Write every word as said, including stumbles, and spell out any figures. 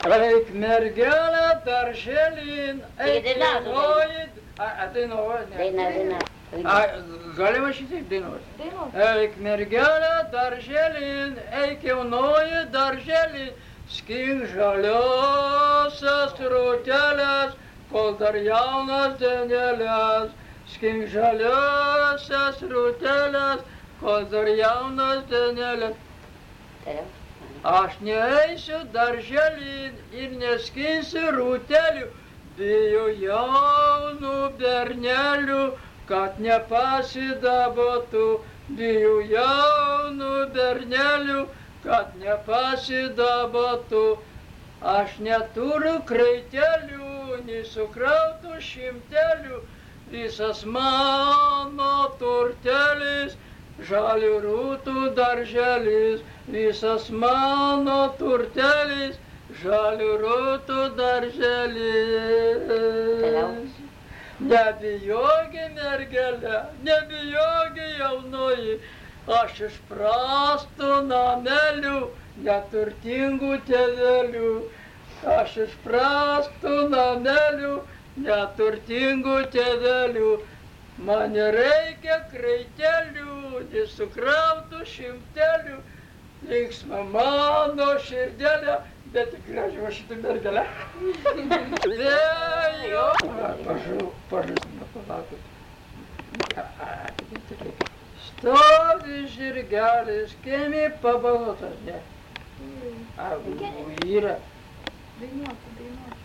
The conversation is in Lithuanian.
Eik mergelė darželin, eik dainuoji. Dainuoji, ne? Daina, daina. Galima šitaip dainuoti. Dainuok. Eik mergelė darželin, eik jaunoji darželin, skink žaliosios rūtelės, kol dar jaunas dienelės. Skink žaliosios rūtelės, kol dar jaunas dienelės. Toliau. Aš neeisiu darželin ir neskinsiu rūtelių, bijo jaunų bernelių, kad nepasidabotų. Bijo jaunų bernelių, kad nepasidabotų. Aš neturiu kraitelių, nei sukrautų šimtelių, visas mano turtelis, žalių rūtų darželis, visas mano turtelis, žalių rūtų darželis. Nebijogi mergelė, nebijogi jaunoji, aš iš prastų namelių, neturtingų tėvelių. Aš iš prastų namelių, neturtingų tėvelių. Man reikia kraitelių, nesukrautų šimtelių, linksma mano širdelė, bet tik gražiu šitą mergelę. Vėjo. Pažau, pažau, palaukit. Stovi žirgelis, kiemi pabalotas, ne? Ar yra? Dainuok, dainuok.